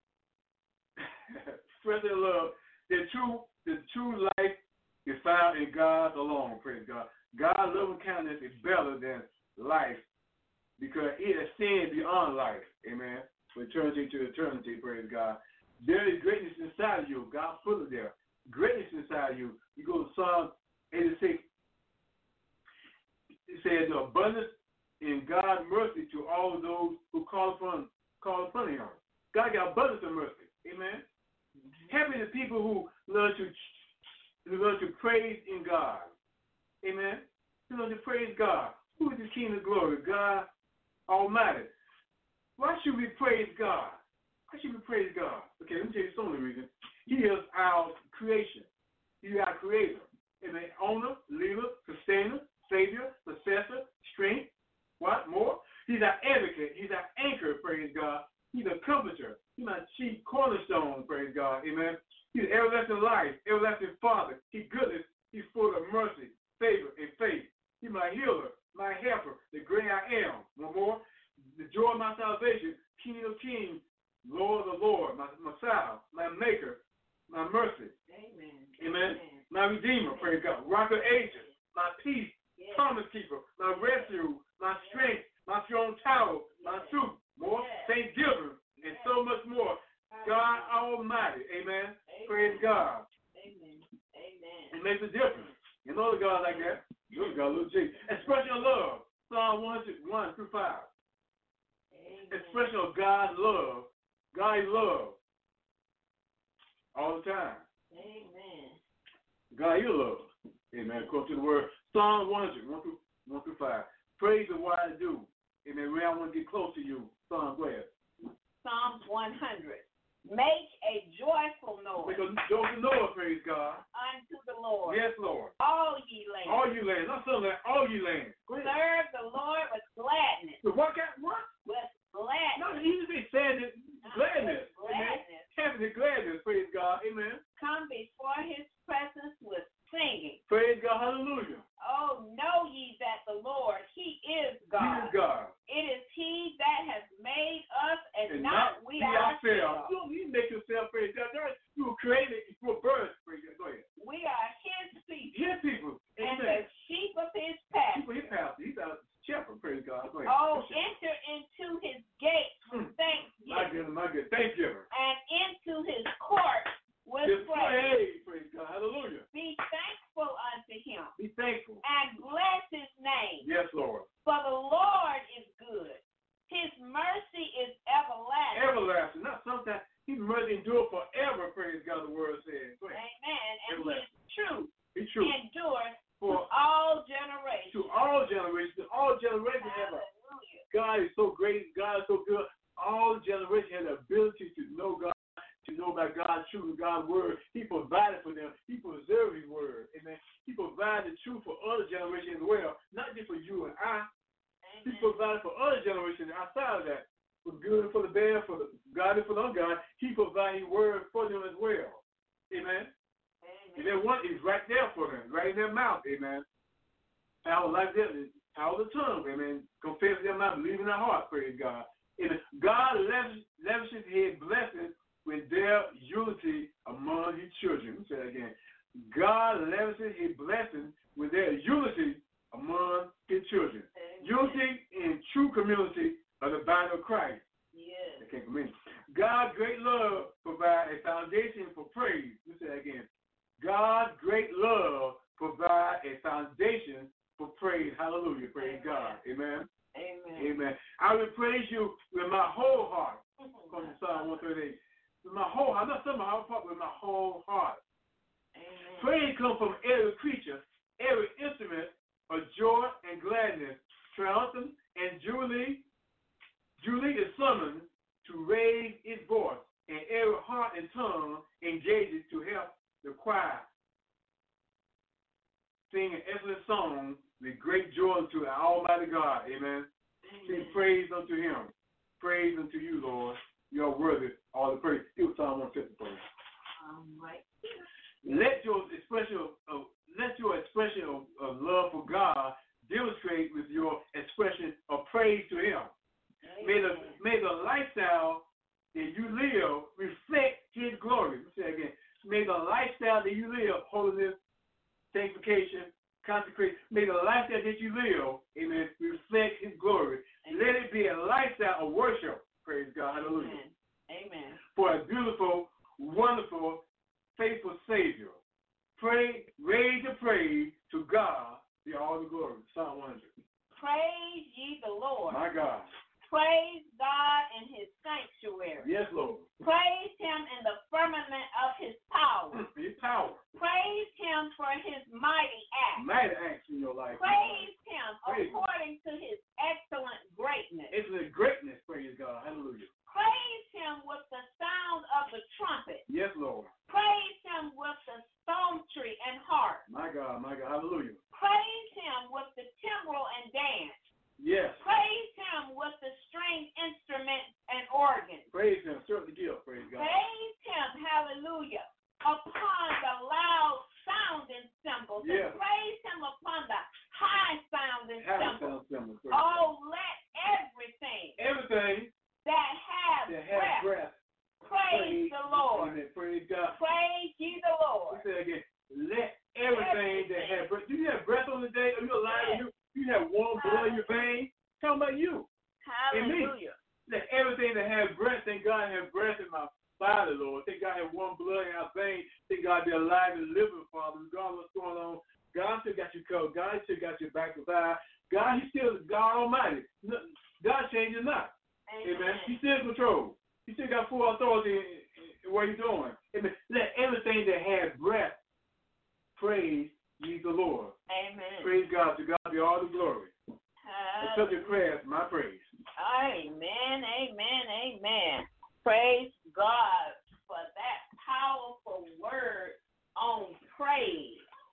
Expression of love. The true life is found in God alone. Praise God. God's loving kindness is better than life because it extends beyond life. Amen. From eternity to eternity. Praise God. There is greatness inside of you. God put it there. Greatness inside of you. You go to Psalm 86. It says, the abundance in God's mercy to all of those who call upon Him. God got abundance of mercy. Amen. Happy the people who learn to praise in God. Amen. Who learn to praise God. Who is the King of glory? God Almighty. Why should we praise God? Why should we praise God? Okay, let me tell you some of the reasons. He is our creation. He is our creator. Amen. Owner, leader, sustainer, savior, successor, strength. What more? He's our advocate. He's our anchor, praise God. He's a comforter. He's my chief cornerstone, praise God. Amen. He's everlasting life, everlasting Father. He's goodness. He's full of mercy, favor, and faith. He's my healer, my helper, the great I am. One more. The joy of my salvation, King of kings, Lord of the Lord, my Messiah, my Maker, my mercy. Amen. Amen. My Redeemer, praise God. Rock of ages, my peace, promise keeper, my refuge, my strength, my strong tower, my truth, more, thanksgiving, and so much more. God Almighty, amen. Praise God. Amen. Amen. It makes a difference. You know the God like that. Good God, little G. Expression of love. Psalm 1 through 5. Amen. Expression of God's love. God's love. All the time. Amen. God, your love. Amen. According to the word. Psalm 1 through 5. Praise the what I do. Amen. When I want to get close to you. Psalm, go ahead. Psalms 100. Make a joyful noise. Make a joyful noise, praise God. Unto the Lord. Yes, Lord. All ye lands. All you lands. Not some land. All ye lands. Serve the Lord with gladness. With what? With gladness. No, he didn't say sadness. Gladness. Gladness. Happiness, gladness, praise God. Amen. Come before his presence with singing. Praise God. Hallelujah. Oh, know ye that the Lord, he is God. He is God. It is he that has made us and not we ourselves. You don't need to make yourself, praise God. You were created for birth, praise God. Go ahead. We are his people. His people. And Amen. the sheep of his pasture. People, his pasture. He's our shepherd, praise God. Go ahead. Oh, enter into his gates with thanksgiving. the word says. Go ahead. Amen. And his truth He's true. endures For to all generations. to all generations. All generations have a Hallelujah. God is so great. God is so good. All generations have the ability to know God, to know about God's truth and God's word. He provided for them. He preserved his word. Amen. He provided the truth for other generations as well, not just for you and I. He provided for other generations outside of that. For the good, for the bad, for the godly, for the ungodly. He provided his word for them as well. Amen. And then one is right there for them, right in their mouth. Amen. Our life there, power of the tongue. Amen. Confess their mouth, believe in their heart. Praise God. And God lavishes his blessings with their unity among his children. Let me say that again. God lavishes his blessings with their unity among his children. Unity in true community of the body of Christ. Yes. That came from me. God's great love provides a foundation for praise. Let me say that again. God's great love provides a foundation for praise. Hallelujah. Praise God. Amen. Amen. Amen. I will praise you with my whole heart. From Psalm 138. With my whole heart. Not some of my heart, with my whole heart. Amen. Praise comes from every creature, every instrument of joy and gladness. Triumphant and Julie is summoned to raise its voice, and every heart and tongue engages to help the choir sing an excellent song with great joy to our Almighty God. Amen. Sing praise unto him. Praise unto you, Lord. You are worthy all the praise. It was Psalm 150 for you. Right. Let your expression of love for God demonstrate with your expression of praise to him. May the lifestyle that you live reflect his glory. Let me say it again. May the lifestyle that you live, holiness, sanctification, consecration, may the lifestyle that you live, amen, reflect his glory. Amen. Let it be a lifestyle of worship. Praise God. Hallelujah. Amen. For a beautiful, wonderful, faithful Savior. Pray, raise the praise to God, be all the glory. Psalm 100. Praise ye the Lord. My God. Praise God in his sanctuary. Yes, Lord. Praise him in the firmament of his power. His power. Praise him for his mighty acts. Mighty acts in your life. Praise him Praise according to his excellent greatness. Excellent greatness, praise God. Hallelujah. Praise him with the sound of the trumpet. Yes, Lord. Praise him with the psaltery and harp. My God, hallelujah. Praise him with the timbrel and dance. Yes. Praise him with the string instruments and organs. Praise him, certainly give, praise God. Praise him, hallelujah, upon the loud sounding cymbals. Yes. And praise him upon the high sounding cymbals. Cymbals. Oh, let everything that has breath praise the Lord. Amen. Praise God. Praise ye the Lord. Let me say it again. Let everything that has breath. Do you have breath on the day? Are you alive? Yes. You have warm blood in your veins? Talking about you. Hallelujah. Let everything that has breath, thank God have breath in my body, Lord. Thank God have warm blood in our veins. Thank God be alive and living, Father. Regardless of what's going on, God still got you covered. God still got your back with eye. God, he's still God Almighty. God changes not. Amen. He's still in control. He still got full authority in what he's doing. Amen. Let everything that has breath praise ye the Lord. Amen. Praise God. To God be all the glory. Accept your prayers, my praise. Amen, amen, amen. Praise God for that powerful word on praise.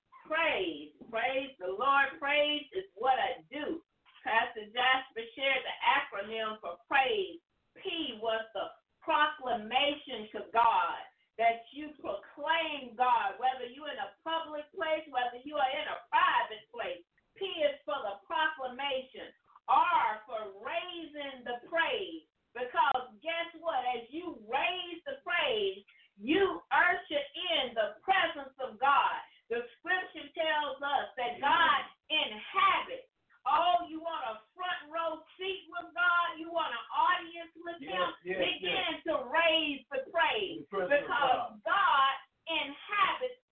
Praise the Lord. Praise is what I do. Pastor Jasper shared the acronym for praise. P was the proclamation to God, that you proclaim God, whether you're in a public place, whether you are in a private place. P is for the proclamation. R for raising the praise. Because guess what? As you raise the praise, you usher in the presence of God. The scripture tells us that God inhabits. Oh, you want a front row seat with God? You want an audience with him? Begin to raise the praise. Because God inhabits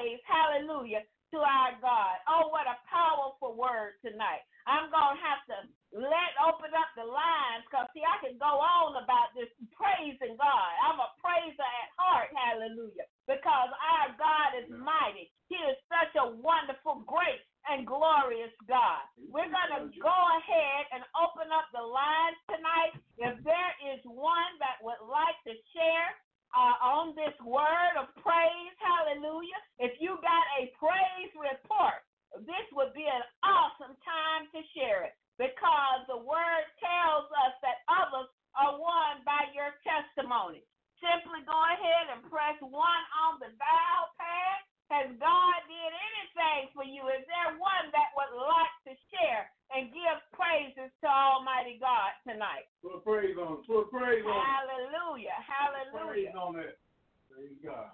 praise, hallelujah, to our God. Oh, what a powerful word tonight. I'm going to have to open up the lines because, see, I can go on about this praising God. I'm a praiser at heart, hallelujah, because our God is mighty. He is such a wonderful, great, and glorious God. We're going to go ahead and open up the lines tonight. If there is one that would like to share on this word of praise, hallelujah, if you got a praise report, this would be an awesome time to share it because the word tells us that others are won by your testimony. Simply go ahead and press 1 on the dial pad. Has God did anything for you? Is there one that would like to share and give praises to Almighty God tonight? Put praise on it. Put praise on it. Hallelujah. Hallelujah. Praise on it. Praise God.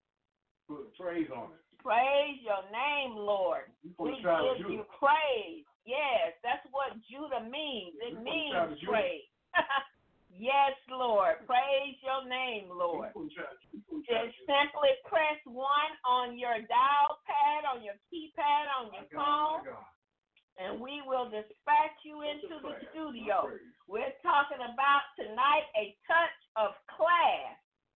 Put praise on it. Praise your name, Lord. We give you praise. Yes, that's what Judah means. It means praise. Yes, Lord. Praise your name, Lord. Just simply press 1 on your dial pad, on your keypad, on your phone, and we will dispatch you into the studio. We're talking about tonight a touch of class.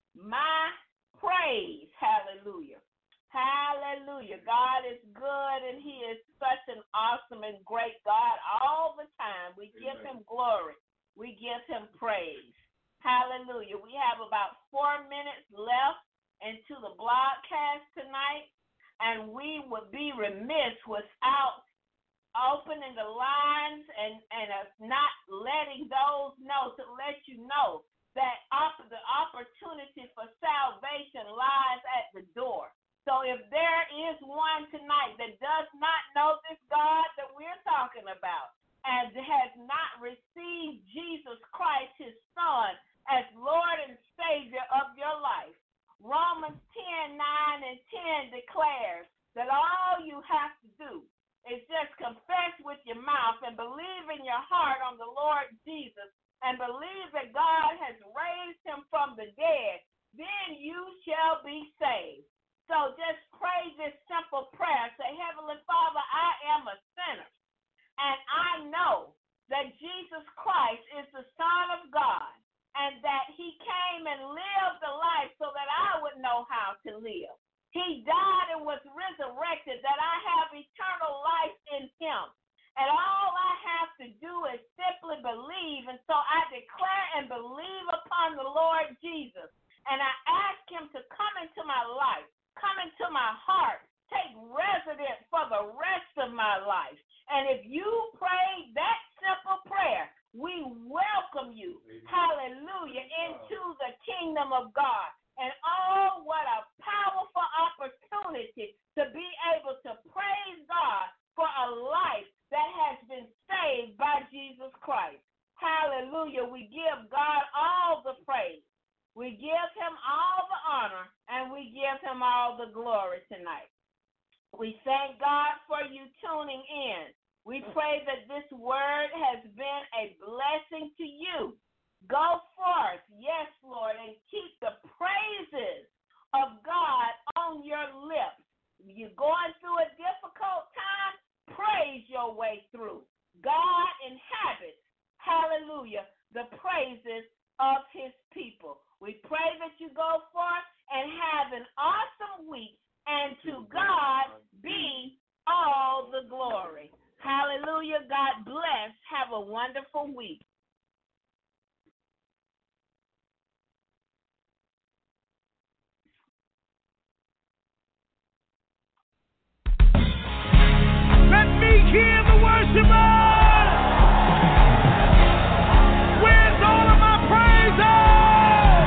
My praise. Hallelujah. Hallelujah. God is good, and he is such an awesome and great God all the time. We give him glory. We give him praise. Hallelujah. We have about 4 minutes left into the broadcast tonight, and we would be remiss without opening the lines and not letting those know to let you know that the opportunity for salvation lies at the door. So if there is one tonight that does not know this God that we're talking about and has not received Jesus Christ, his son, as Lord and Savior of your life, Romans 10:9 and 10 declares that all you have to do is just confess with your mouth and believe in your heart on the Lord Jesus and believe that God has raised him from the dead, then you shall be saved. So just pray this simple prayer. Say, Heavenly Father, I am a sinner, and I know that Jesus Christ is the Son of God, and that he came and lived the life so that I would know how to live. He died and was resurrected that I have eternal life in him. And all I have to do is simply believe. And so I declare and believe upon the Lord Jesus. And I ask him to come into my life, come into my heart, take residence for the rest of my life. And if you pray that simple prayer, we welcome you, hallelujah, into the kingdom of God. And oh, what a powerful opportunity to be able to praise God for a life that has been saved by Jesus Christ. Hallelujah. We give God all the praise. We give him all the honor, and we give him all the glory tonight. We thank God for you tuning in. We pray that this word has been a blessing to you. Go forth, yes, Lord, and keep the praises of God on your lips. You're going through a difficult time, praise your way through. God inhabits, hallelujah, the praises of his people. We pray that you go forth and have an awesome week, and to God be all the glory. Hallelujah. God bless. Have a wonderful week. Let me hear the worshipers. Where's all of my praises?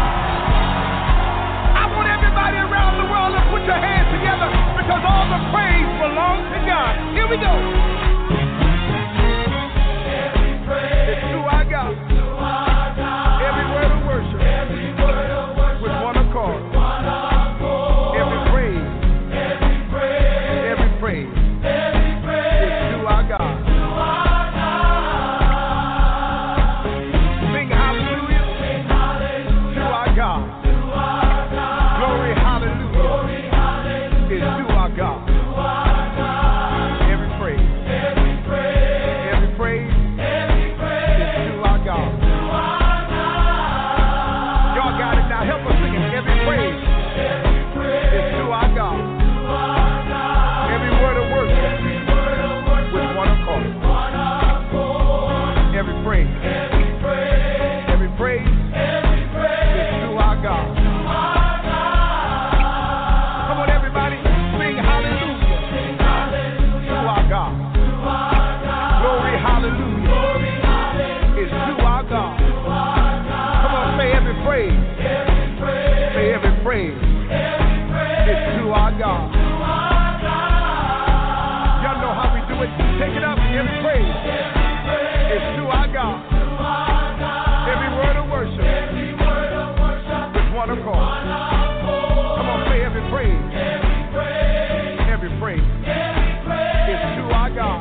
I want everybody around the world to put your hands together because all the praise belongs to God. Here we go. Every praise. praise is to our God. Y'all know how we do it. Take it up. Every praise is to our God. Every word of worship with one accord. Come on, say every praise. Every praise is to our God.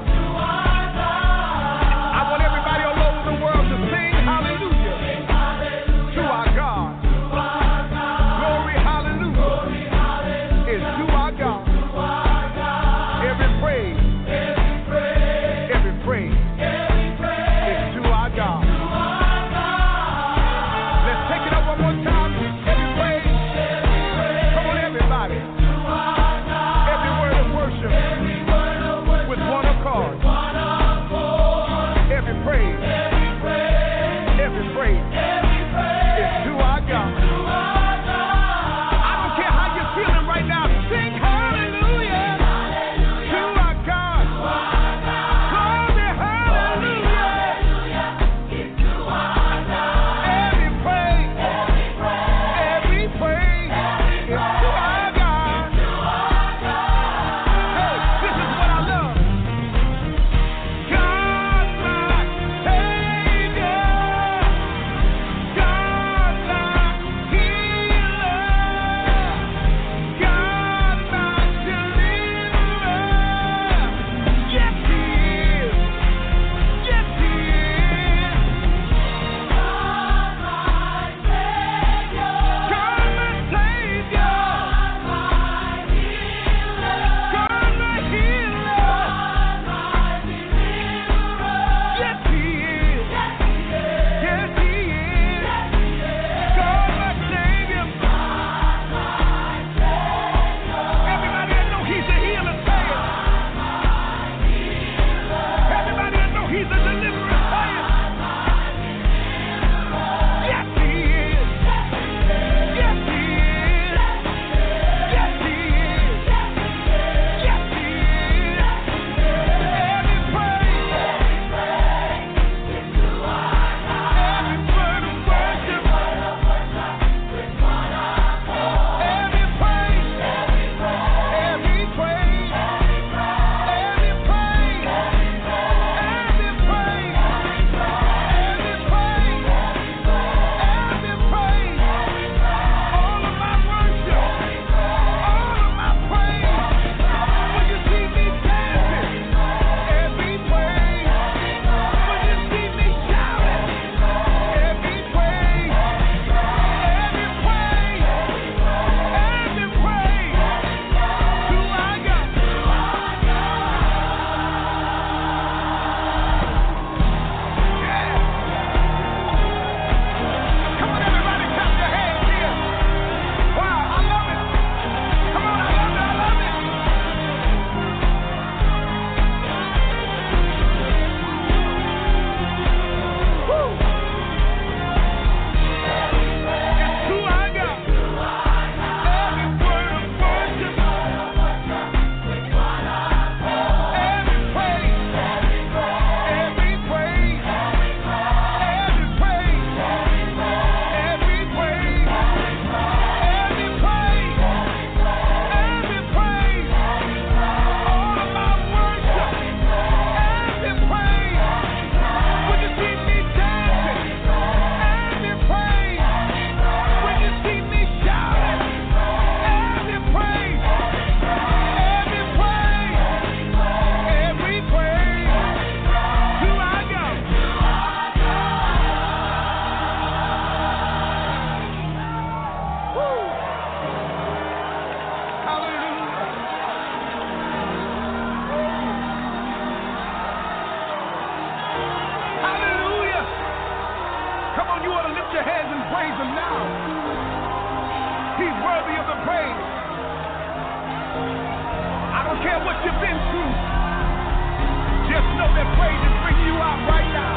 I want everybody all over the world to sing hallelujah to our God. Glory, hallelujah is to our God. Every praise is to our God. Let's take it up one more time. Every praise. Come on, everybody. Every word of worship with one accord. Every praise is to our God. I don't care how you're feeling right now. Sing hallelujah to our God. Glory, hallelujah. Every praise is to our God. Hey, this is what I love. God, my Savior. God, my healer. God, my deliverer. Yes, He is. Yes, He is. God, my Savior. God, my Savior. God, my healer. Yes, He is. Yes, He is. God, my Savior. Everybody that know He's a healer, say it. Everybody that know He's a deliverer, say it. Yes, He is. Yes, He is. Yes, He is. Yes, He is. Every praise. Every word of worship. Every praise. Every praise. Every praise. Every praise. Every praise. Every praise. All of my worship. All of my praise. When you see me dancing. Every praise. When you see me shouting. Every praise. Every praise. Every praise. To our God. Yeah. Come on, everybody, clap your hands here. Wow, I love it. Come on, I love it. Woo. It's to our God. Every word of worship. Every praise. Every praise. Every praise. Every praise. Every praise. Every praise. All of my worship. Every praise. When you see me dancing. Every praise. When you see me shouting. Every praise. Every praise. Every praise. To our God. Woo. Hallelujah. Hallelujah. Come on, you ought to lift your hands and praise Him now. He's worthy of the praise. I don't care what you've been through. Just know that praise is bringing you out right now.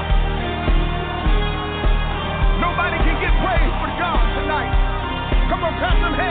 Nobody can get praise but God tonight. Come on, clap them hands.